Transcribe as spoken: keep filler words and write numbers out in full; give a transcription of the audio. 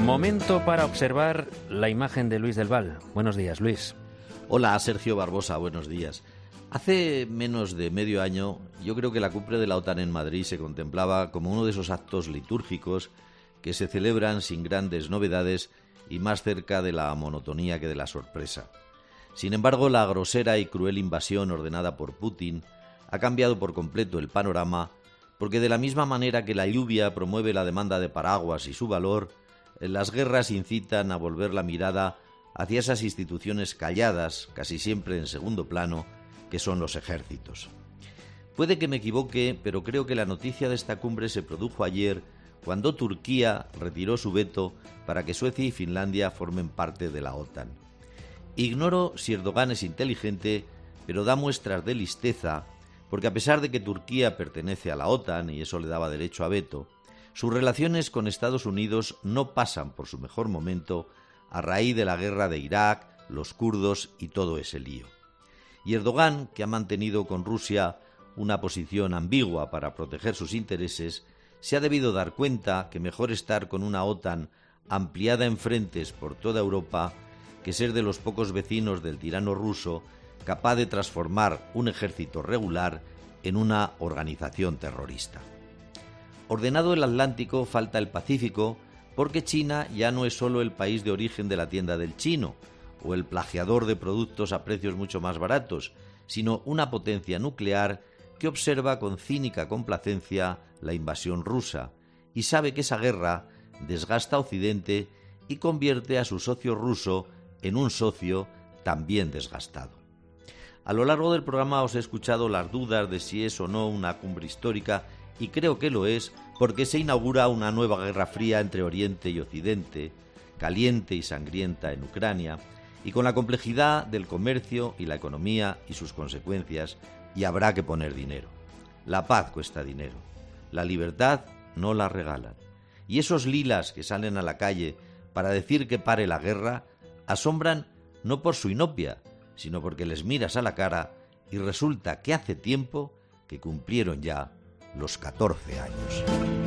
Momento para observar la imagen de Luis del Val. Buenos días, Luis. Hola, Sergio Barbosa, buenos días. Hace menos de medio año, yo creo que la cumbre de la OTAN en Madrid se contemplaba como uno de esos actos litúrgicos que se celebran sin grandes novedades y más cerca de la monotonía que de la sorpresa. Sin embargo, la grosera y cruel invasión ordenada por Putin ha cambiado por completo el panorama, porque de la misma manera que la lluvia promueve la demanda de paraguas y su valor, las guerras incitan a volver la mirada hacia esas instituciones calladas, casi siempre en segundo plano, que son los ejércitos. Puede que me equivoque, pero creo que la noticia de esta cumbre se produjo ayer, cuando Turquía retiró su veto para que Suecia y Finlandia formen parte de la OTAN. Ignoro si Erdogan es inteligente, pero da muestras de listeza, porque a pesar de que Turquía pertenece a la OTAN y eso le daba derecho a veto, sus relaciones con Estados Unidos no pasan por su mejor momento a raíz de la guerra de Irak, los kurdos y todo ese lío. Y Erdogan, que ha mantenido con Rusia una posición ambigua para proteger sus intereses, se ha debido dar cuenta que mejor estar con una OTAN ampliada en frentes por toda Europa que ser de los pocos vecinos del tirano ruso capaz de transformar un ejército regular en una organización terrorista. Ordenado el Atlántico, falta el Pacífico, porque China ya no es solo el país de origen de la tienda del chino, o el plagiador de productos a precios mucho más baratos, sino una potencia nuclear que observa con cínica complacencia la invasión rusa y sabe que esa guerra desgasta a Occidente y convierte a su socio ruso en un socio también desgastado. A lo largo del programa os he escuchado las dudas de si es o no una cumbre histórica, y creo que lo es porque se inaugura una nueva guerra fría entre Oriente y Occidente, caliente y sangrienta en Ucrania, y con la complejidad del comercio y la economía y sus consecuencias, y habrá que poner dinero. La paz cuesta dinero, la libertad no la regalan, y esos lilas que salen a la calle para decir que pare la guerra asombran no por su inopia, sino porque les miras a la cara y resulta que hace tiempo que cumplieron ya los catorce años.